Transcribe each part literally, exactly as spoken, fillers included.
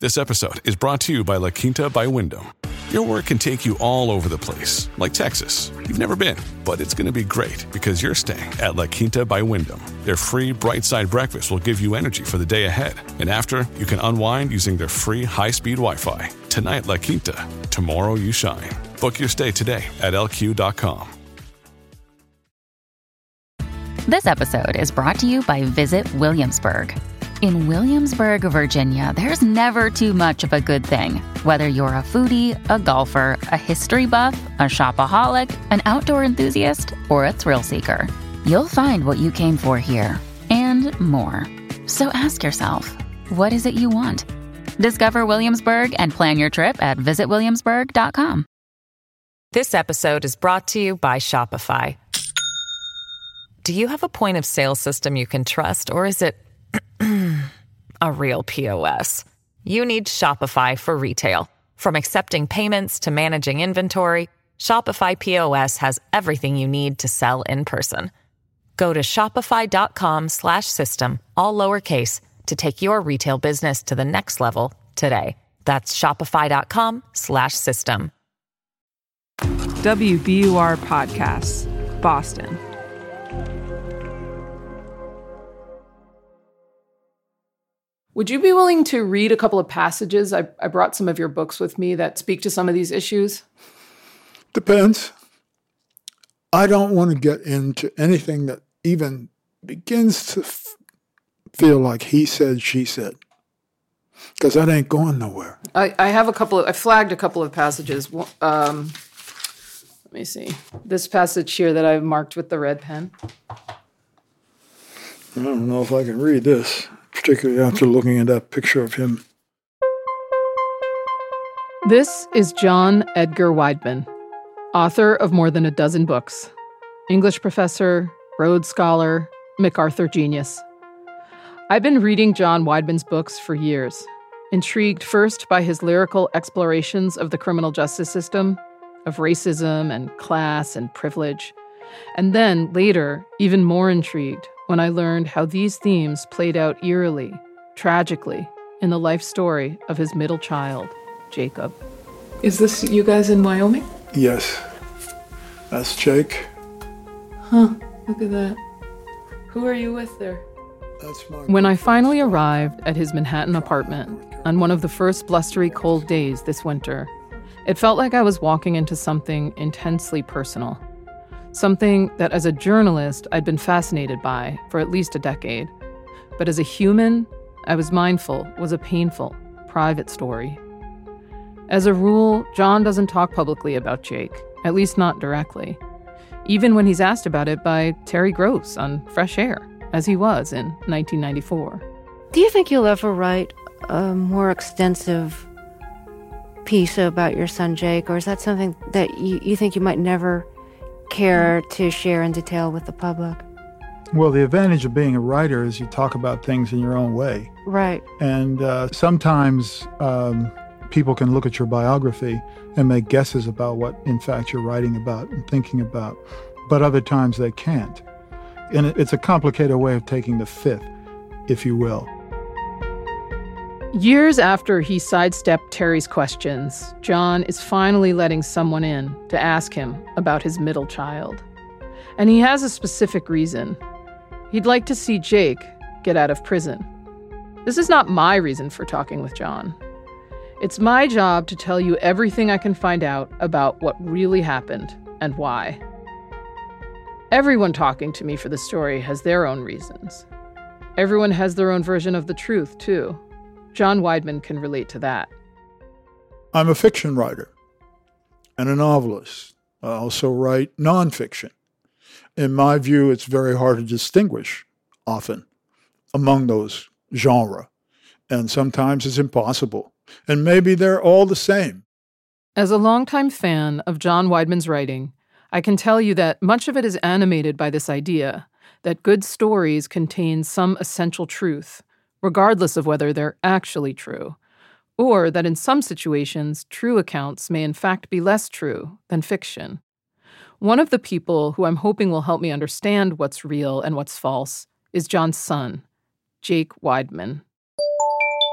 This episode is brought to you by La Quinta by Wyndham. Your work can take you all over the place, like Texas. You've never been, but it's going to be great because you're staying at La Quinta by Wyndham. Their free Bright Side breakfast will give you energy for the day ahead. And after, you can unwind using their free high-speed Wi-Fi. Tonight, La Quinta. Tomorrow, you shine. Book your stay today at L Q dot com. This episode is brought to you by Visit Williamsburg. In Williamsburg, Virginia, there's never too much of a good thing. Whether you're a foodie, a golfer, a history buff, a shopaholic, an outdoor enthusiast, or a thrill seeker, you'll find what you came for here and more. So ask yourself, what is it you want? Discover Williamsburg and plan your trip at visit williamsburg dot com. This episode is brought to you by Shopify. Do you have a point of sale system you can trust, or is it a real P O S? You need Shopify for retail. From accepting payments to managing inventory, Shopify P O S has everything you need to sell in person. Go to shopify.com slash system, all lowercase, to take your retail business to the next level today. That's shopify.com slash system. W B U R Podcasts, Boston. Would you be willing to read a couple of passages? I, I brought some of your books with me that speak to some of these issues. Depends. I don't want to get into anything that even begins to f- feel like he said, she said, because that ain't going nowhere. I, I have a couple of, I flagged a couple of passages. Um, let me see. This passage here that I've marked with the red pen. I don't know if I can read this, particularly after looking at that picture of him. This is John Edgar Wideman, author of more than a dozen books, English professor, Rhodes Scholar, MacArthur genius. I've been reading John Wideman's books for years, intrigued first by his lyrical explorations of the criminal justice system, of racism and class and privilege, and then later, even more intrigued when I learned how these themes played out eerily, tragically, in the life story of his middle child, Jacob. Is this you guys in Wyoming? Yes. That's Jake. Huh, look at that. Who are you with there? That's my When I finally arrived at his Manhattan apartment on one of the first blustery cold days this winter, it felt like I was walking into something intensely personal. Something that as a journalist I'd been fascinated by for at least a decade. But as a human, I was mindful was a painful, private story. As a rule, John doesn't talk publicly about Jake, at least not directly, even when he's asked about it by Terry Gross on Fresh Air, as he was in nineteen ninety-four. Do you think you'll ever write a more extensive piece about your son Jake, or is that something that you, you think you might never care to share in detail with the public? Well, the advantage of being a writer is you talk about things in your own way. Right. And uh, sometimes um, people can look at your biography and make guesses about what, in fact, you're writing about and thinking about. But other times they can't. And it, it's a complicated way of taking the fifth, if you will. Years after he sidestepped Terry's questions, John is finally letting someone in to ask him about his middle child. And he has a specific reason. He'd like to see Jake get out of prison. This is not my reason for talking with John. It's my job to tell you everything I can find out about what really happened and why. Everyone talking to me for the story has their own reasons. Everyone has their own version of the truth, too. John Wideman can relate to that. I'm a fiction writer and a novelist. I also write nonfiction. In my view, it's very hard to distinguish, often, among those genres. And sometimes it's impossible. And maybe they're all the same. As a longtime fan of John Wideman's writing, I can tell you that much of it is animated by this idea that good stories contain some essential truth, regardless of whether they're actually true, or that in some situations, true accounts may in fact be less true than fiction. One of the people who I'm hoping will help me understand what's real and what's false is John's son, Jake Wideman.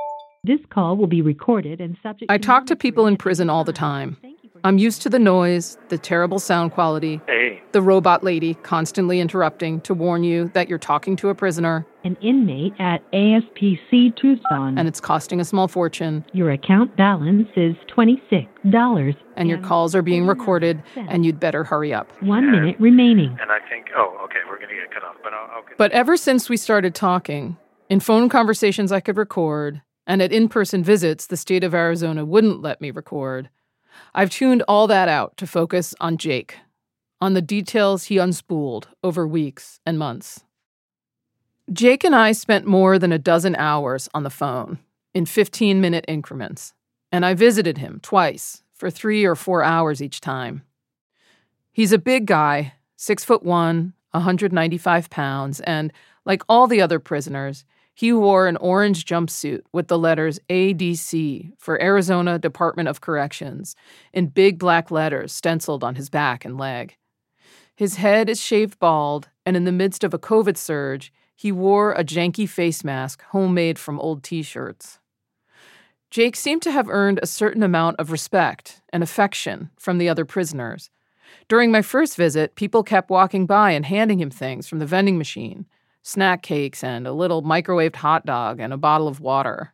This call will be recorded and subject I to talk to people in monitoring at prison any all the time. time. I'm used to the noise, the terrible sound quality, Hey. the robot lady constantly interrupting to warn you that you're talking to a prisoner, An inmate at A S P C Tucson. and it's costing a small fortune, Your account balance is twenty-six dollars. and your calls are being recorded, and you'd better hurry up. One minute remaining. And I think, oh, okay, we're going to get cut off, but I'll, I'll get... But ever since we started talking, in phone conversations I could record, and at in-person visits the state of Arizona wouldn't let me record, I've tuned all that out to focus on Jake, on the details he unspooled over weeks and months. Jake and I spent more than a dozen hours on the phone in fifteen-minute increments, and I visited him twice for three or four hours each time. He's a big guy, six foot one, one hundred ninety-five pounds, and like all the other prisoners, he wore an orange jumpsuit with the letters A D C for Arizona Department of Corrections in big black letters stenciled on his back and leg. His head is shaved bald, and in the midst of a COVID surge, he wore a janky face mask homemade from old T-shirts. Jake seemed to have earned a certain amount of respect and affection from the other prisoners. During my first visit, people kept walking by and handing him things from the vending machine, snack cakes and a little microwaved hot dog and a bottle of water.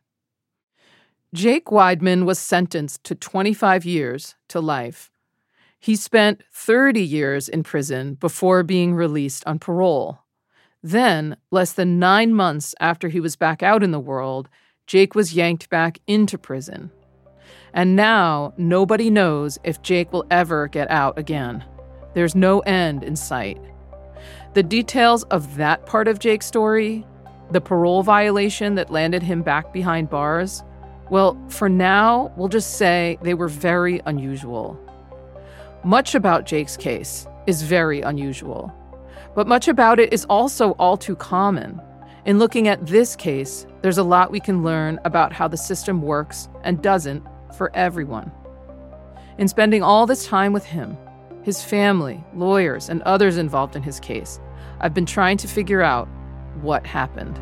Jake Weidman was sentenced to twenty-five years to life. He spent thirty years in prison before being released on parole. Then, less than nine months after he was back out in the world, Jake was yanked back into prison. And now, nobody knows if Jake will ever get out again. There's no end in sight. The details of that part of Jake's story, the parole violation that landed him back behind bars, well, for now, we'll just say they were very unusual. Much about Jake's case is very unusual, but much about it is also all too common. In looking at this case, there's a lot we can learn about how the system works and doesn't for everyone. In spending all this time with him, his family, lawyers, and others involved in his case, I've been trying to figure out what happened.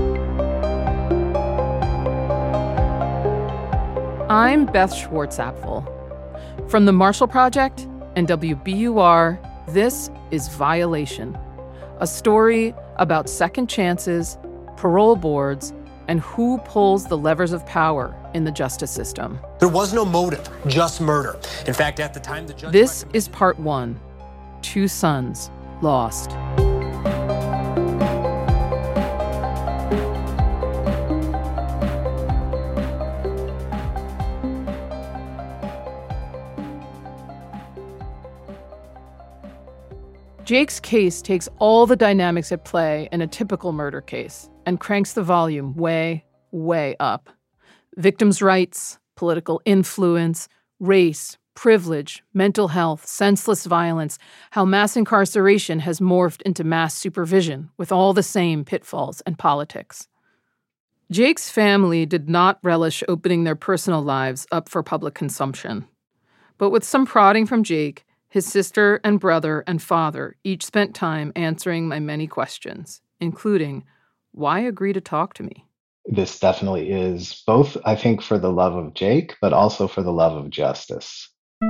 I'm Beth Schwartz-Apfel. From the Marshall Project and W B U R, this is Violation, a story about second chances, parole boards, and who pulls the levers of power in the justice system. There was no motive, just murder. In fact, at the time the judge... This is part one, Two Sons Lost. Jake's case takes all the dynamics at play in a typical murder case and cranks the volume way, way up. Victims' rights, political influence, race, privilege, mental health, senseless violence, how mass incarceration has morphed into mass supervision with all the same pitfalls and politics. Jake's family did not relish opening their personal lives up for public consumption. But with some prodding from Jake, his sister and brother and father each spent time answering my many questions, including, why agree to talk to me? This definitely is both, I think, for the love of Jake, but also for the love of justice.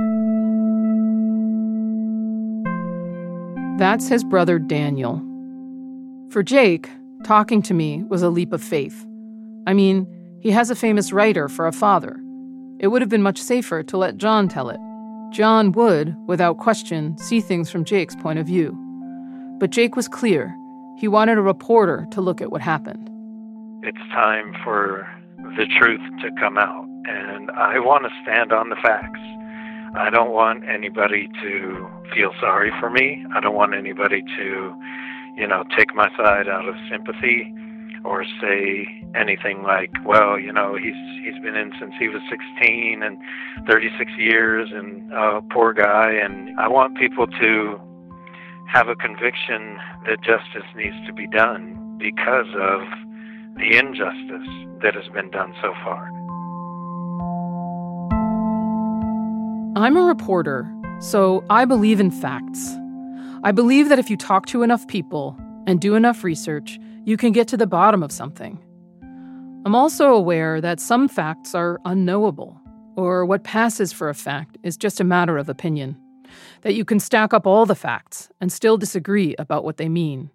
That's his brother, Daniel. For Jake, talking to me was a leap of faith. I mean, he has a famous writer for a father. It would have been much safer to let John tell it. John would, without question, see things from Jake's point of view. But Jake was clear. He wanted a reporter to look at what happened. It's time for the truth to come out, and I want to stand on the facts. I don't want anybody to feel sorry for me. I don't want anybody to, you know, take my side out of sympathy or say anything like, well, you know, he's he's been in since he was sixteen and thirty-six years and uh, poor guy. And I want people to have a conviction that justice needs to be done because of the injustice that has been done so far. I'm a reporter, so I believe in facts. I believe that if you talk to enough people and do enough research, you can get to the bottom of something. I'm also aware that some facts are unknowable, or what passes for a fact is just a matter of opinion, that you can stack up all the facts and still disagree about what they mean.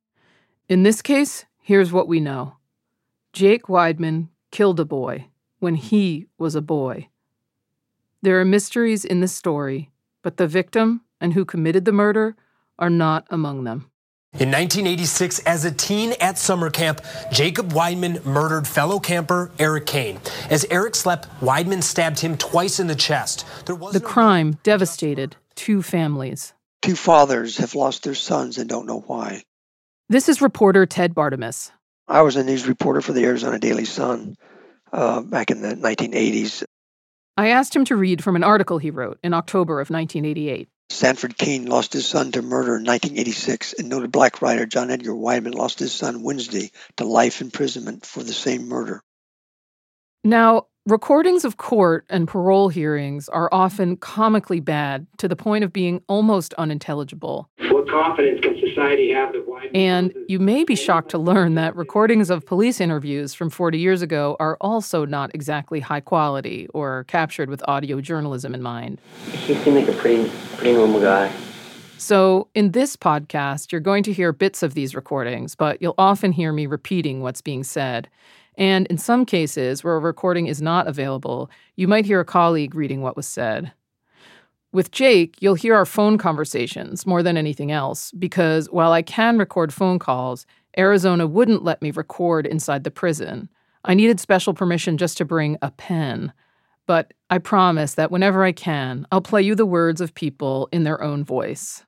In this case, here's what we know. Jake Weidman killed a boy when he was a boy. There are mysteries in this story, but the victim and who committed the murder are not among them. In nineteen eighty-six, as a teen at summer camp, Jacob Weidman murdered fellow camper Eric Kane. As Eric slept, Weidman stabbed him twice in the chest. There was the no- crime devastated two families. Two fathers have lost their sons and don't know why. This is reporter Ted Bartemus. I was a news reporter for the Arizona Daily Sun uh, back in the nineteen eighties. I asked him to read from an article he wrote in October of nineteen eighty-eight. Sanford Keene lost his son to murder in nineteen eighty-six, and noted black writer John Edgar Weidman lost his son Wednesday to life imprisonment for the same murder. Now, recordings of court and parole hearings are often comically bad to the point of being almost unintelligible. What confidence can society have that Weidman... And you may be shocked to learn that recordings of police interviews from forty years ago are also not exactly high quality or captured with audio journalism in mind. He seemed like a pretty, pretty normal guy. So in this podcast, you're going to hear bits of these recordings, but you'll often hear me repeating what's being said. And in some cases where a recording is not available, you might hear a colleague reading what was said. With Jake, you'll hear our phone conversations more than anything else, because while I can record phone calls, Arizona wouldn't let me record inside the prison. I needed special permission just to bring a pen. But I promise that whenever I can, I'll play you the words of people in their own voice.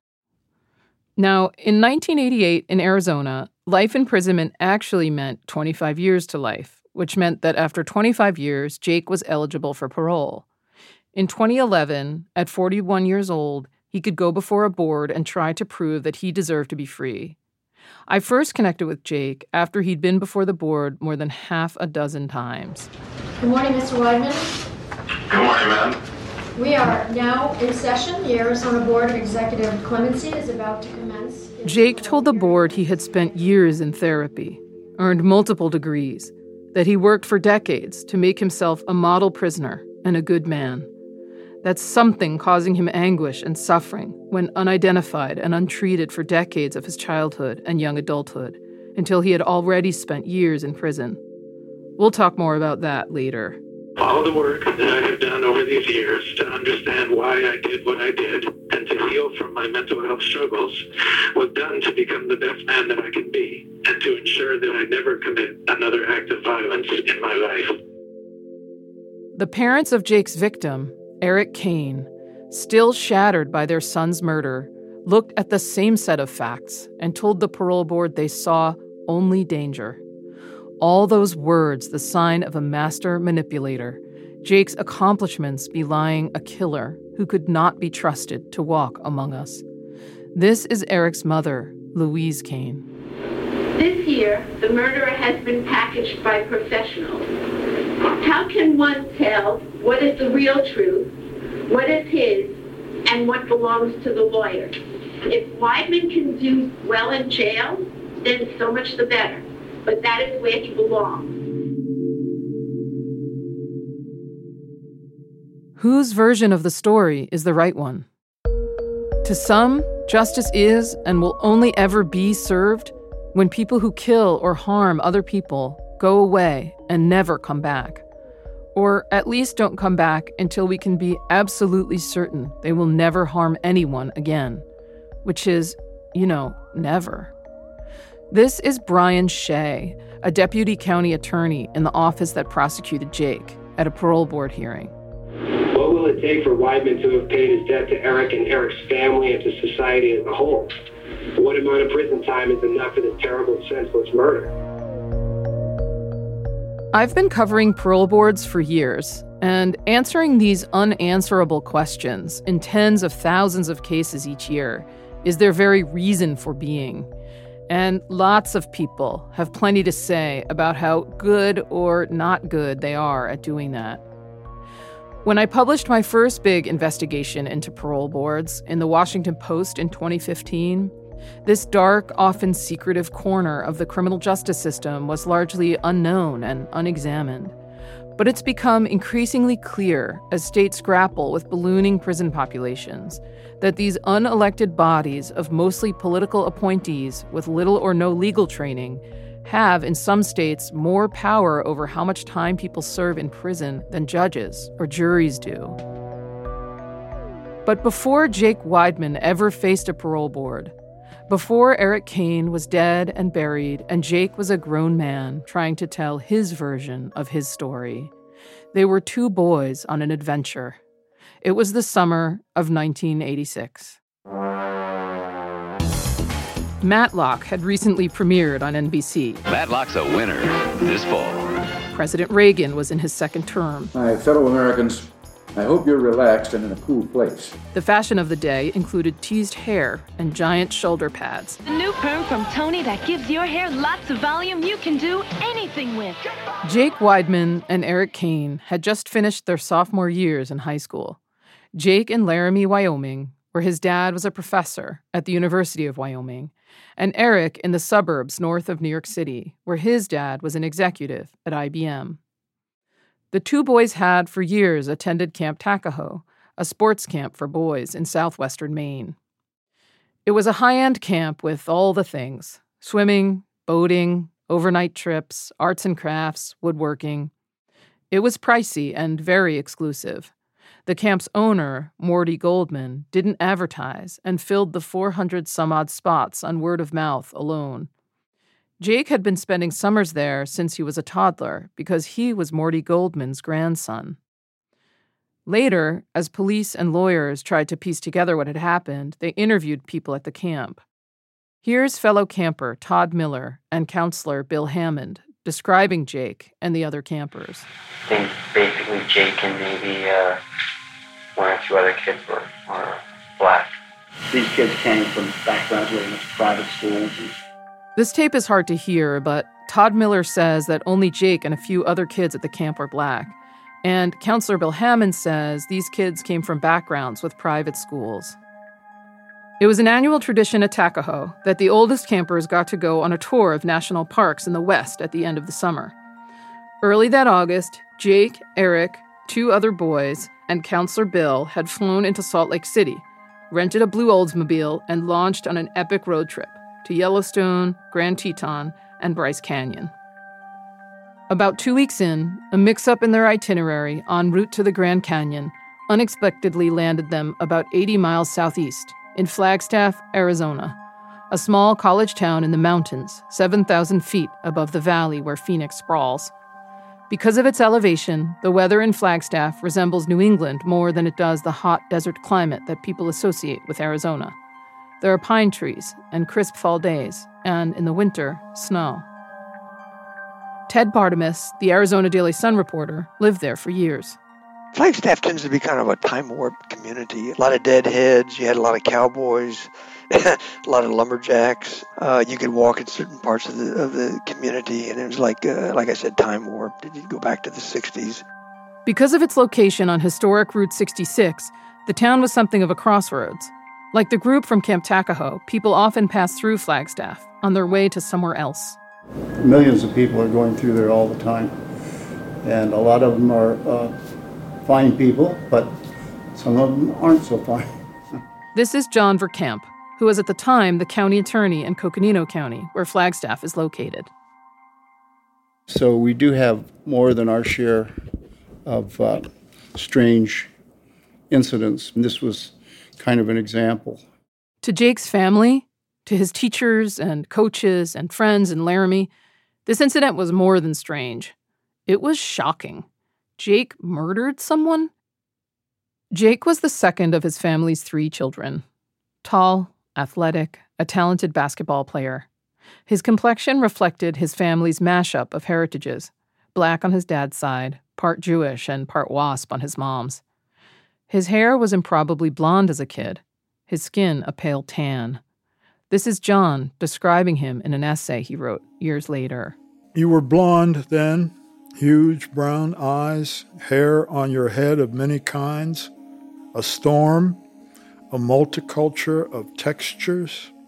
Now, in nineteen eighty-eight in Arizona, life imprisonment actually meant twenty-five years to life, which meant that after twenty-five years, Jake was eligible for parole. In twenty eleven, at forty-one years old, he could go before a board and try to prove that he deserved to be free. I first connected with Jake after he'd been before the board more than half a dozen times. Good morning, Mister Weidman. Good morning, ma'am. We are now in session. The Arizona Board of Executive Clemency is about to commence. Jake told the board he had spent years in therapy, earned multiple degrees, that he worked for decades to make himself a model prisoner and a good man. That's something causing him anguish and suffering when unidentified and untreated for decades of his childhood and young adulthood, until he had already spent years in prison. We'll talk more about that later. All the work that I have done over these years to understand why I did what I did and to heal from my mental health struggles was done to become the best man that I can be and to ensure that I never commit another act of violence in my life. The parents of Jake's victim, Eric Kane, still shattered by their son's murder, looked at the same set of facts and told the parole board they saw only danger. All those words, the sign of a master manipulator, Jake's accomplishments belying a killer who could not be trusted to walk among us. This is Eric's mother, Louise Kane. This year, the murderer has been packaged by professionals. How can one tell what is the real truth, what is his, and what belongs to the lawyer? If Weidman can do well in jail, then so much the better. But that is where he belongs. Whose version of the story is the right one? To some, justice is and will only ever be served when people who kill or harm other people go away and never come back. Or at least don't come back until we can be absolutely certain they will never harm anyone again. Which is, you know, never. This is Brian Shea, a deputy county attorney in the office that prosecuted Jake at a parole board hearing. What will it take for Weidman to have paid his debt to Eric and Eric's family and to society as a whole? What amount of prison time is enough for this terrible, senseless murder? I've been covering parole boards for years, and answering these unanswerable questions in tens of thousands of cases each year is their very reason for being. And lots of people have plenty to say about how good or not good they are at doing that. When I published my first big investigation into parole boards in the Washington Post in twenty fifteen, This dark, often secretive corner of the criminal justice system was largely unknown and unexamined. But it's become increasingly clear as states grapple with ballooning prison populations that these unelected bodies of mostly political appointees with little or no legal training have, in some states, more power over how much time people serve in prison than judges or juries do. But before Jake Weidman ever faced a parole board, before Eric Kane was dead and buried and Jake was a grown man trying to tell his version of his story, they were two boys on an adventure. It was the summer of nineteen eighty-six. Matlock had recently premiered on N B C. Matlock's a winner this fall. President Reagan was in his second term. My fellow Americans, I hope you're relaxed and in a cool place. The fashion of the day included teased hair and giant shoulder pads. The new perm from Tony that gives your hair lots of volume you can do anything with. Jake Weidman and Eric Kane had just finished their sophomore years in high school. Jake in Laramie, Wyoming, where his dad was a professor at the University of Wyoming, and Eric in the suburbs north of New York City, where his dad was an executive at I B M. The two boys had, for years, attended Camp Takaho, a sports camp for boys in southwestern Maine. It was a high-end camp with all the things: swimming, boating, overnight trips, arts and crafts, woodworking. It was pricey and very exclusive. The camp's owner, Morty Goldman, didn't advertise and filled the four hundred some odd spots on word of mouth alone. Jake had been spending summers there since he was a toddler because he was Morty Goldman's grandson. Later, as police and lawyers tried to piece together what had happened, they interviewed people at the camp. Here's fellow camper Todd Miller and counselor Bill Hammond describing Jake and the other campers. I think basically Jake and maybe uh, one or two other kids were, were black. These kids came from backgrounds where they went to private schools. And... This tape is hard to hear, but Todd Miller says that only Jake and a few other kids at the camp were black. And counselor Bill Hammond says these kids came from backgrounds with private schools. It was an annual tradition at Takaho that the oldest campers got to go on a tour of national parks in the West at the end of the summer. Early that August, Jake, Eric, two other boys, and Counselor Bill had flown into Salt Lake City, rented a blue Oldsmobile, and launched on an epic road trip to Yellowstone, Grand Teton, and Bryce Canyon. About two weeks in, a mix-up in their itinerary en route to the Grand Canyon unexpectedly landed them about eighty miles southeast, in Flagstaff, Arizona, a small college town in the mountains, seven thousand feet above the valley where Phoenix sprawls. Because of its elevation, the weather in Flagstaff resembles New England more than it does the hot desert climate that people associate with Arizona. There are pine trees and crisp fall days, and in the winter, snow. Ted Bartimus, the Arizona Daily Sun reporter, lived there for years. Flagstaff tends to be kind of a time-warped community. A lot of deadheads, you had a lot of cowboys, a lot of lumberjacks. Uh, you could walk in certain parts of the of the community, and it was like, uh, like I said, time-warped. You'd go back to the sixties. Because of its location on historic Route sixty-six, the town was something of a crossroads. Like the group from Camp Takaho, people often pass through Flagstaff on their way to somewhere else. Millions of people are going through there all the time, and a lot of them are uh, fine people, but some of them aren't so fine. This is John Verkamp, who was at the time the county attorney in Coconino County, where Flagstaff is located. So we do have more than our share of uh, strange incidents, and this was kind of an example. To Jake's family, to his teachers and coaches and friends in Laramie, this incident was more than strange. It was shocking. Jake murdered someone? Jake was the second of his family's three children. Tall, athletic, a talented basketball player. His complexion reflected his family's mashup of heritages, black on his dad's side, part Jewish and part WASP on his mom's. His hair was improbably blonde as a kid, his skin a pale tan. This is John describing him in an essay he wrote years later. You were blonde then, huge brown eyes, hair on your head of many kinds, a storm, a multiculture of textures,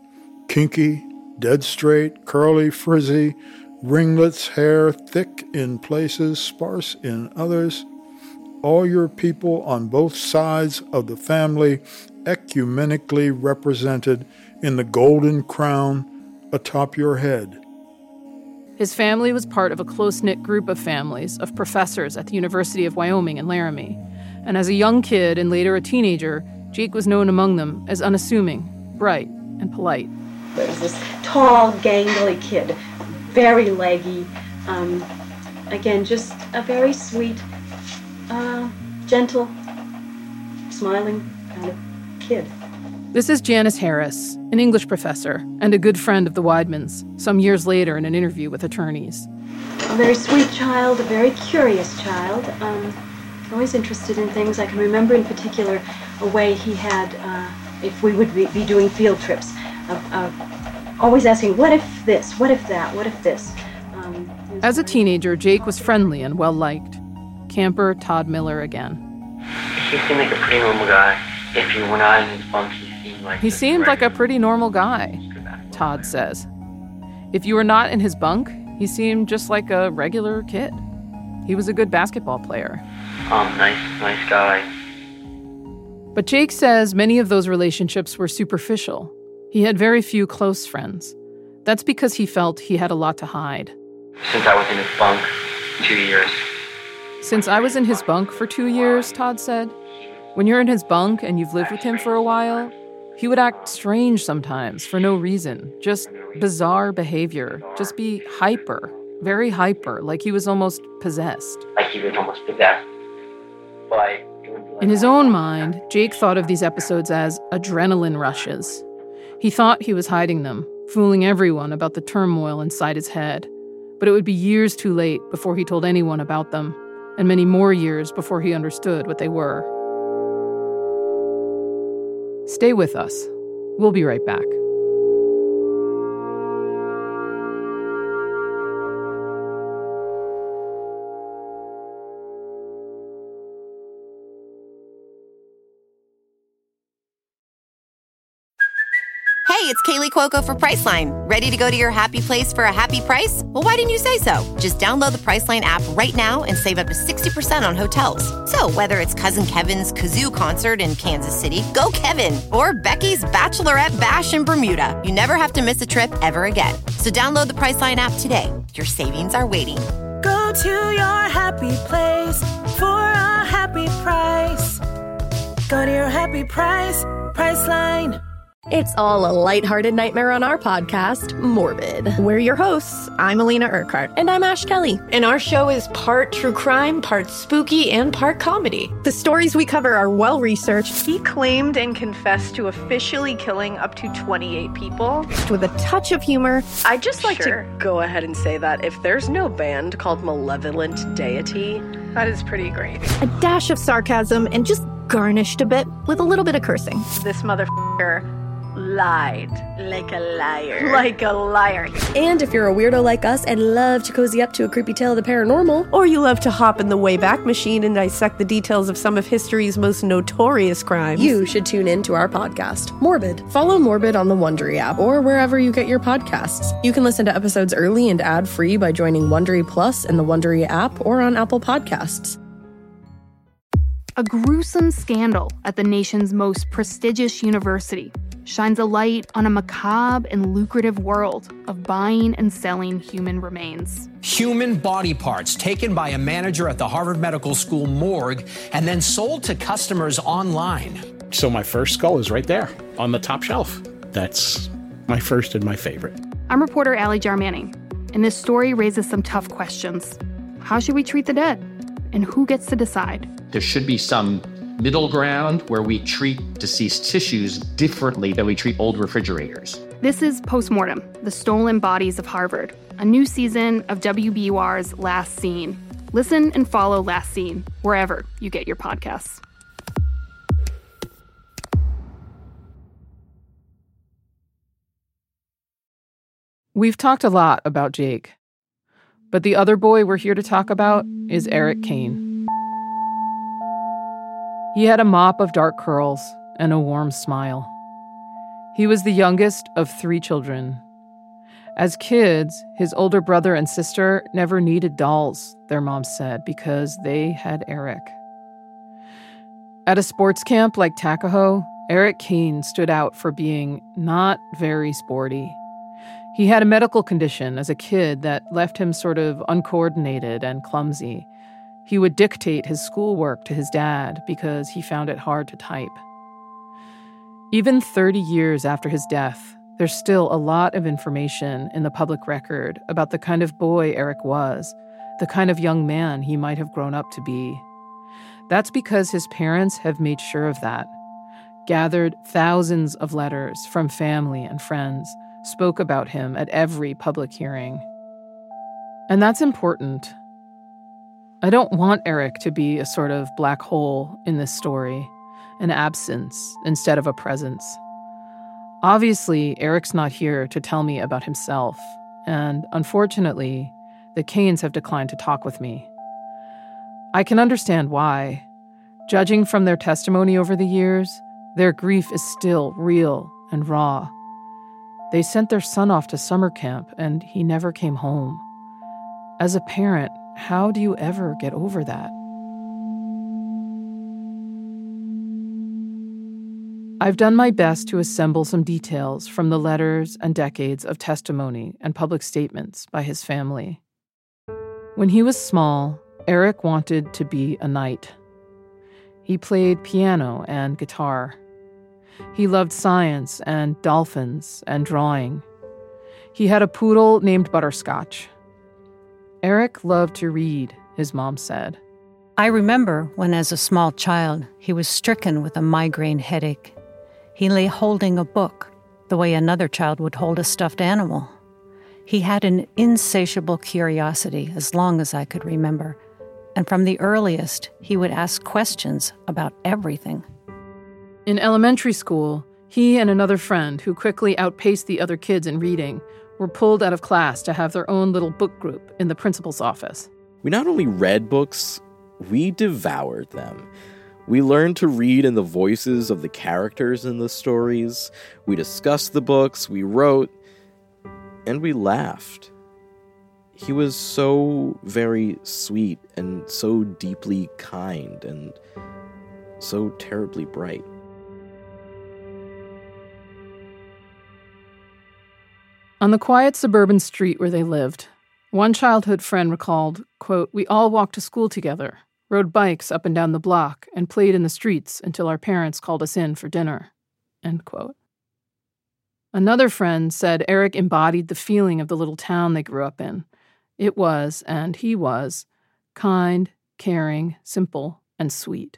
Kinky, dead straight, curly, frizzy, ringlets, hair thick in places, sparse in others. All your people on both sides of the family ecumenically represented in the golden crown atop your head. His family was part of a close-knit group of families of professors at the University of Wyoming in Laramie. And as a young kid and later a teenager, Jake was known among them as unassuming, bright, and polite. There's this tall, gangly kid, very leggy, um, again, just a very sweet, uh, gentle, smiling kind of kid. This is Janice Harris, an English professor and a good friend of the Weidmans, some years later in an interview with attorneys. A very sweet child, a very curious child, um, always interested in things. I can remember in particular a way he had, uh, if we would be, be doing field trips, of, of always asking, what if this, what if that, what if this? Um, As a teenager, Jake was friendly and well-liked. Camper Todd Miller again. He seemed like a pretty normal guy. If you were not in his bunk, he seemed like... He seemed like a pretty normal guy, Todd says. If you were not in his bunk, he seemed just like a regular kid. He was a good basketball player. Um, nice, nice guy. But Jake says many of those relationships were superficial. He had very few close friends. That's because he felt he had a lot to hide. Since I was in his bunk, two years. Since I was in his bunk for two years, Todd said. When you're in his bunk and you've lived with him for a while, he would act strange sometimes for no reason. Just bizarre behavior. Just be hyper. Very hyper, like he was almost possessed. Like he was almost possessed. But... In his own mind, Jake thought of these episodes as adrenaline rushes. He thought he was hiding them, fooling everyone about the turmoil inside his head. But it would be years too late before he told anyone about them, and many more years before he understood what they were. Stay with us. We'll be right back. Hey, it's Kaylee Cuoco for Priceline. Ready to go to your happy place for a happy price? Well, why didn't you say so? Just download the Priceline app right now and save up to sixty percent on hotels. So whether it's Cousin Kevin's Kazoo Concert in Kansas City, go Kevin, or Becky's Bachelorette Bash in Bermuda, you never have to miss a trip ever again. So download the Priceline app today. Your savings are waiting. Go to your happy place for a happy price. Go to your happy price, Priceline. It's all a lighthearted nightmare on our podcast, Morbid. We're your hosts. I'm Alina Urquhart. And I'm Ash Kelly. And our show is part true crime, part spooky, and part comedy. The stories we cover are well-researched. He claimed and confessed to officially killing up to twenty-eight people. With a touch of humor. I'd just like sure. to go ahead and say that if there's no band called Malevolent Deity, that is pretty great. A dash of sarcasm and just garnished a bit with a little bit of cursing. This motherfucker lied. Like a liar. Like a liar. And if you're a weirdo like us and love to cozy up to a creepy tale of the paranormal, or you love to hop in the Wayback Machine and dissect the details of some of history's most notorious crimes, you should tune in to our podcast, Morbid. Follow Morbid on the Wondery app or wherever you get your podcasts. You can listen to episodes early and ad-free by joining Wondery Plus in the Wondery app or on Apple Podcasts. A gruesome scandal at the nation's most prestigious university shines a light on a macabre and lucrative world of buying and selling human remains. Human body parts taken by a manager at the Harvard Medical School morgue and then sold to customers online. So my first skull is right there on the top shelf. That's my first and my favorite. I'm reporter Allie Jarmanning, and this story raises some tough questions. How should we treat the dead? And who gets to decide? There should be some middle ground where we treat deceased tissues differently than we treat old refrigerators. This is Postmortem, The Stolen Bodies of Harvard, a new season of W B U R's Last Scene. Listen and follow Last Scene wherever you get your podcasts. We've talked a lot about Jake, but the other boy we're here to talk about is Eric Kane. He had a mop of dark curls and a warm smile. He was the youngest of three children. As kids, his older brother and sister never needed dolls, their mom said, because they had Eric. At a sports camp like Takaho, Eric Kane stood out for being not very sporty. He had a medical condition as a kid that left him sort of uncoordinated and clumsy. He would dictate his schoolwork to his dad because he found it hard to type. Even thirty years after his death, there's still a lot of information in the public record about the kind of boy Eric was, the kind of young man he might have grown up to be. That's because his parents have made sure of that, gathered thousands of letters from family and friends, spoke about him at every public hearing. And that's important. I don't want Eric to be a sort of black hole in this story, an absence instead of a presence. Obviously, Eric's not here to tell me about himself, and unfortunately, the Kanes have declined to talk with me. I can understand why. Judging from their testimony over the years, their grief is still real and raw. They sent their son off to summer camp, and he never came home. As a parent, how do you ever get over that? I've done my best to assemble some details from the letters and decades of testimony and public statements by his family. When he was small, Eric wanted to be a knight. He played piano and guitar. He loved science and dolphins and drawing. He had a poodle named Butterscotch. Eric loved to read, his mom said. I remember when, as a small child, he was stricken with a migraine headache. He lay holding a book, the way another child would hold a stuffed animal. He had an insatiable curiosity as long as I could remember, and from the earliest, he would ask questions about everything. In elementary school, he and another friend who quickly outpaced the other kids in reading were pulled out of class to have their own little book group in the principal's office. We not only read books, we devoured them. We learned to read in the voices of the characters in the stories. We discussed the books, we wrote, and we laughed. He was so very sweet and so deeply kind and so terribly bright. On the quiet suburban street where they lived, one childhood friend recalled, quote, "We all walked to school together, rode bikes up and down the block, and played in the streets until our parents called us in for dinner," end quote. Another friend said Eric embodied the feeling of the little town they grew up in. It was, and he was, kind, caring, simple, and sweet.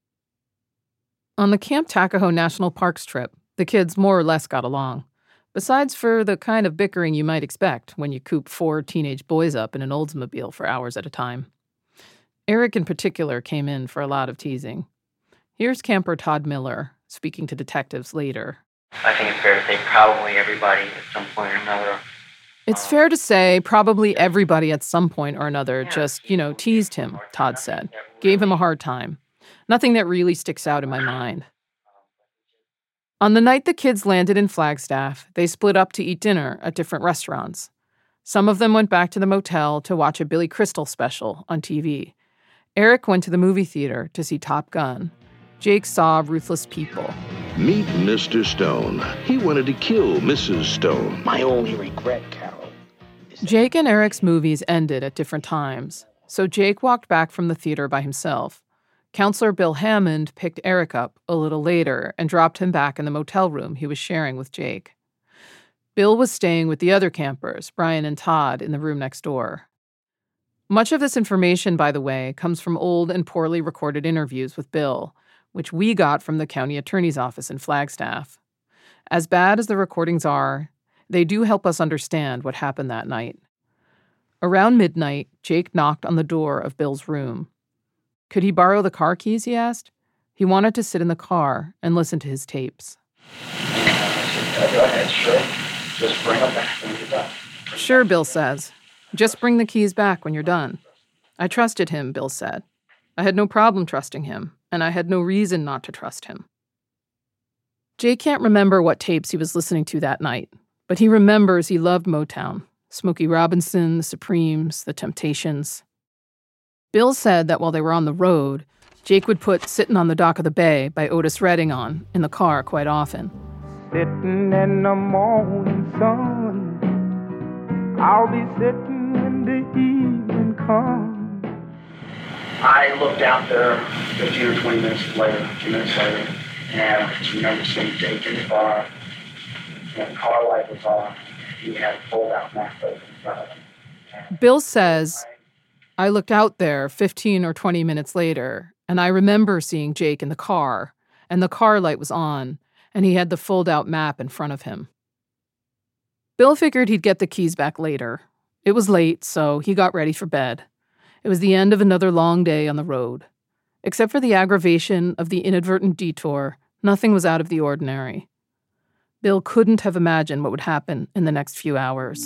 On the Camp Takaho National Parks trip, the kids more or less got along, besides for the kind of bickering you might expect when you coop four teenage boys up in an Oldsmobile for hours at a time. Eric in particular came in for a lot of teasing. Here's camper Todd Miller speaking to detectives later. I think it's fair to say probably everybody at some point or another. It's fair to say probably everybody at some point or another just, you know, teased him, Todd said. Gave him a hard time. Nothing that really sticks out in my mind. On the night the kids landed in Flagstaff, they split up to eat dinner at different restaurants. Some of them went back to the motel to watch a Billy Crystal special on T V. Eric went to the movie theater to see Top Gun. Jake saw Ruthless People. Meet Mister Stone. He wanted to kill Missus Stone. My only regret, Carol. Jake and Eric's movies ended at different times, so Jake walked back from the theater by himself. Counselor Bill Hammond picked Eric up a little later and dropped him back in the motel room he was sharing with Jake. Bill was staying with the other campers, Brian and Todd, in the room next door. Much of this information, by the way, comes from old and poorly recorded interviews with Bill, which we got from the county attorney's office in Flagstaff. As bad as the recordings are, they do help us understand what happened that night. Around midnight, Jake knocked on the door of Bill's room. Could he borrow the car keys, he asked. He wanted to sit in the car and listen to his tapes. Uh, go ahead, sure. Just bring them back when you're done. Sure, Bill says. Just bring the keys back when you're done. I trusted him, Bill said. I had no problem trusting him, and I had no reason not to trust him. Jake can't remember what tapes he was listening to that night, but he remembers he loved Motown, Smokey Robinson, the Supremes, the Temptations. Bill said that while they were on the road, Jake would put Sittin' on the Dock of the Bay by Otis Redding on in the car quite often. Sitting in the morning sun, I'll be sitting when the evening comes. I looked out there fifteen or twenty minutes later, a few minutes later, and I just remember seeing Jake in the car, and the car light was on. He had a fold-out map open in front of him. Bill says, I looked out there fifteen or twenty minutes later, and I remember seeing Jake in the car, and the car light was on, and he had the fold-out map in front of him. Bill figured he'd get the keys back later. It was late, so he got ready for bed. It was the end of another long day on the road. Except for the aggravation of the inadvertent detour, nothing was out of the ordinary. Bill couldn't have imagined what would happen in the next few hours.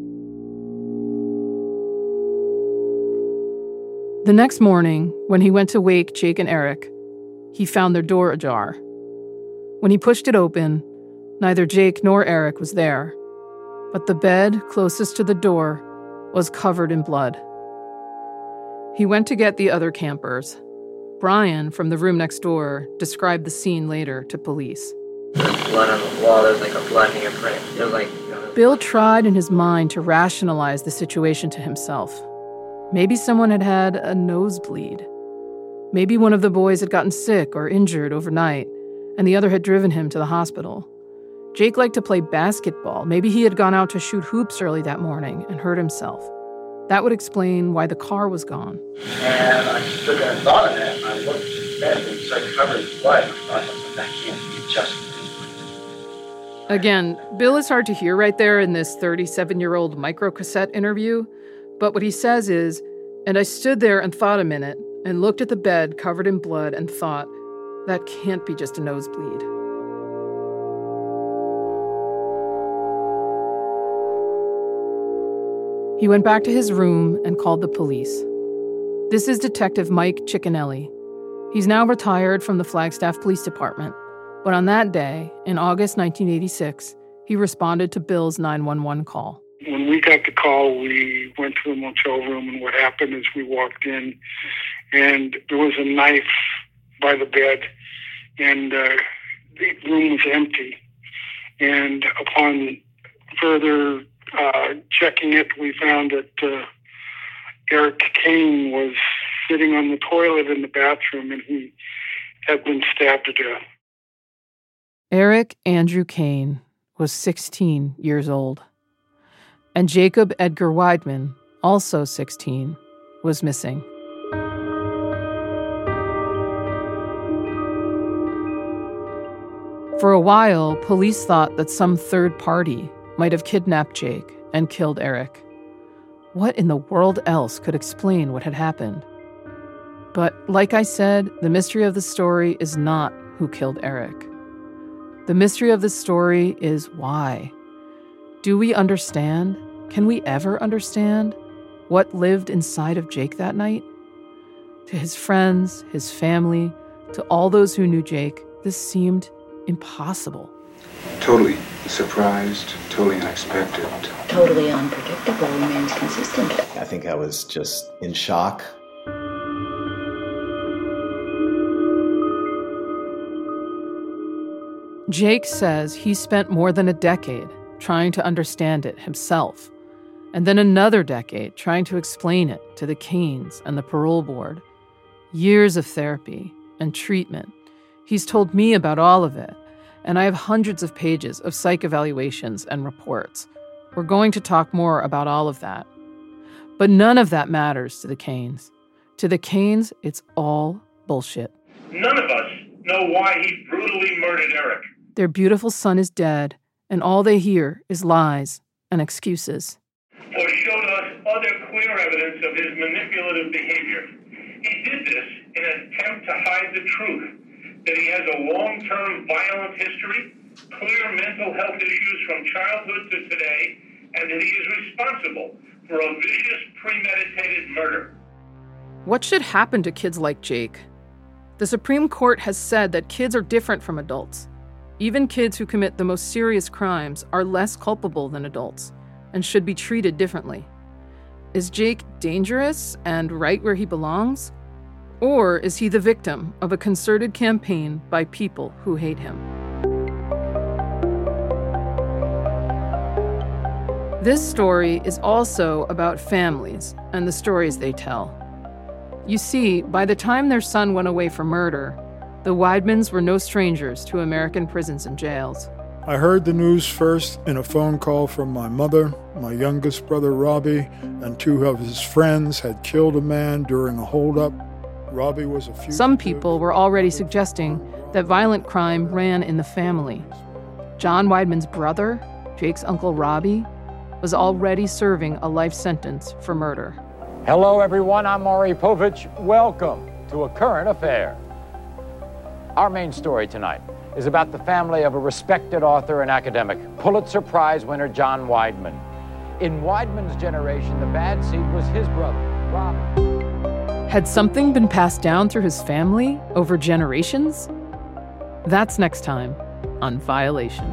The next morning, when he went to wake Jake and Eric, he found their door ajar. When he pushed it open, neither Jake nor Eric was there, but the bed closest to the door was covered in blood. He went to get the other campers. Brian, from the room next door, described the scene later to police. There's blood on the wall, there's like a blood fingerprint. It was like... You know, Bill tried in his mind to rationalize the situation to himself. Maybe someone had had a nosebleed. Maybe one of the boys had gotten sick or injured overnight, and the other had driven him to the hospital. Jake liked to play basketball. Maybe he had gone out to shoot hoops early that morning and hurt himself. That would explain why the car was gone. And I stood there and thought of that, and I looked at the bed and it said covered in blood. I thought, that can't be just. Again, Bill is hard to hear right there in this thirty-seven-year-old microcassette interview, but what he says is, and I stood there and thought a minute and looked at the bed covered in blood and thought, that can't be just a nosebleed. He went back to his room and called the police. This is Detective Mike Ciccinelli. He's now retired from the Flagstaff Police Department, but on that day, in August nineteen eighty-six, he responded to Bill's nine one one call. When we got the call, we went to the motel room, and what happened is we walked in, and there was a knife by the bed, and uh, the room was empty. And upon further uh, checking it, we found that uh, Eric Kane was sitting on the toilet in the bathroom, and he had been stabbed to death. Eric Andrew Kane was sixteen years old. And Jacob Edgar Weidman, also sixteen, was missing. For a while, police thought that some third party might have kidnapped Jake and killed Eric. What in the world else could explain what had happened? But like I said, the mystery of the story is not who killed Eric. The mystery of the story is why. Do we understand? Can we ever understand what lived inside of Jake that night? To his friends, his family, to all those who knew Jake, this seemed impossible. Totally surprised, totally unexpected. Totally unpredictable remains consistent. I think I was just in shock. Jake says he spent more than a decade trying to understand it himself, and then another decade trying to explain it to the Kanes and the parole board. Years of therapy and treatment. He's told me about all of it, and I have hundreds of pages of psych evaluations and reports. We're going to talk more about all of that. But none of that matters to the Kanes. To the Kanes, it's all bullshit. None of us know why he brutally murdered Eric. Their beautiful son is dead, and all they hear is lies and excuses. Or showed us other clear evidence of his manipulative behavior. He did this in an attempt to hide the truth, that he has a long-term violent history, clear mental health issues from childhood to today, and that he is responsible for a vicious, premeditated murder. What should happen to kids like Jake? The Supreme Court has said that kids are different from adults. Even kids who commit the most serious crimes are less culpable than adults and should be treated differently. Is Jake dangerous and right where he belongs? Or is he the victim of a concerted campaign by people who hate him? This story is also about families and the stories they tell. You see, by the time their son went away for murder, the Weidmans were no strangers to American prisons and jails. I heard the news first in a phone call from my mother. My youngest brother, Robbie, and two of his friends had killed a man during a holdup. Robbie was a fugitive. Some people were already suggesting that violent crime ran in the family. John Weidman's brother, Jake's uncle Robbie, was already serving a life sentence for murder. Hello, everyone. I'm Maury Povich. Welcome to A Current Affair. Our main story tonight is about the family of a respected author and academic, Pulitzer Prize winner John Weidman. In Weidman's generation, the bad seed was his brother, Robbie. Had something been passed down through his family over generations? That's next time on Violation.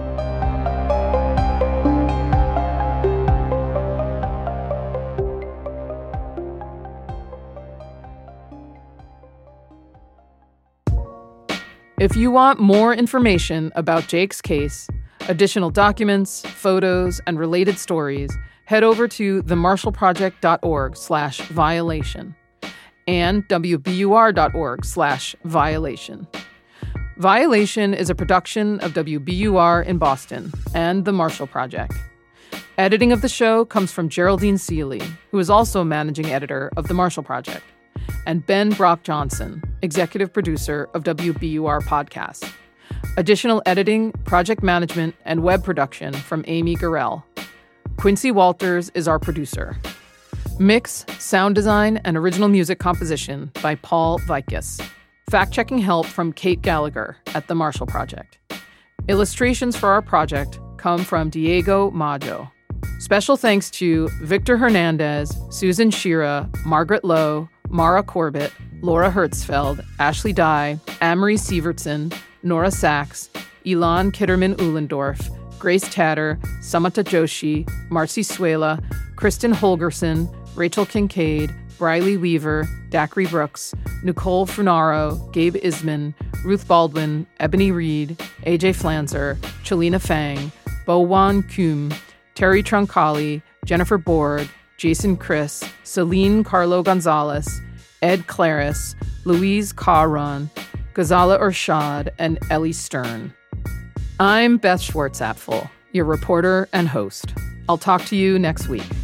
If you want more information about Jake's case, additional documents, photos, and related stories, head over to themarshallproject.org slash violation and wbur.org slash violation. Violation is a production of W B U R in Boston and The Marshall Project. Editing of the show comes from Geraldine Seeley, who is also managing editor of The Marshall Project, and Ben Brock Johnson, executive producer of W B U R Podcasts. Additional editing, project management, and web production from Amy Gurrell. Quincy Walters is our producer. Mix, sound design, and original music composition by Paul Vikis. Fact-checking help from Kate Gallagher at The Marshall Project. Illustrations for our project come from Diego Maggio. Special thanks to Victor Hernandez, Susan Shira, Margaret Lowe, Mara Corbett, Laura Hertzfeld, Ashley Dye, Amory Sievertson, Nora Sachs, Elon Kitterman-Uhlendorf, Grace Tatter, Samata Joshi, Marcy Suela, Kristen Holgerson, Rachel Kincaid, Briley Weaver, Dacre Brooks, Nicole Funaro, Gabe Isman, Ruth Baldwin, Ebony Reed, A J Flanzer, Chelina Fang, Bowan Kuhm, Terry Troncali, Jennifer Borg, Jason Chris, Celine Carlo Gonzalez, Ed Claris, Louise Caron, Ghazala Urshad, and Ellie Stern. I'm Beth Schwartzapfel, your reporter and host. I'll talk to you next week.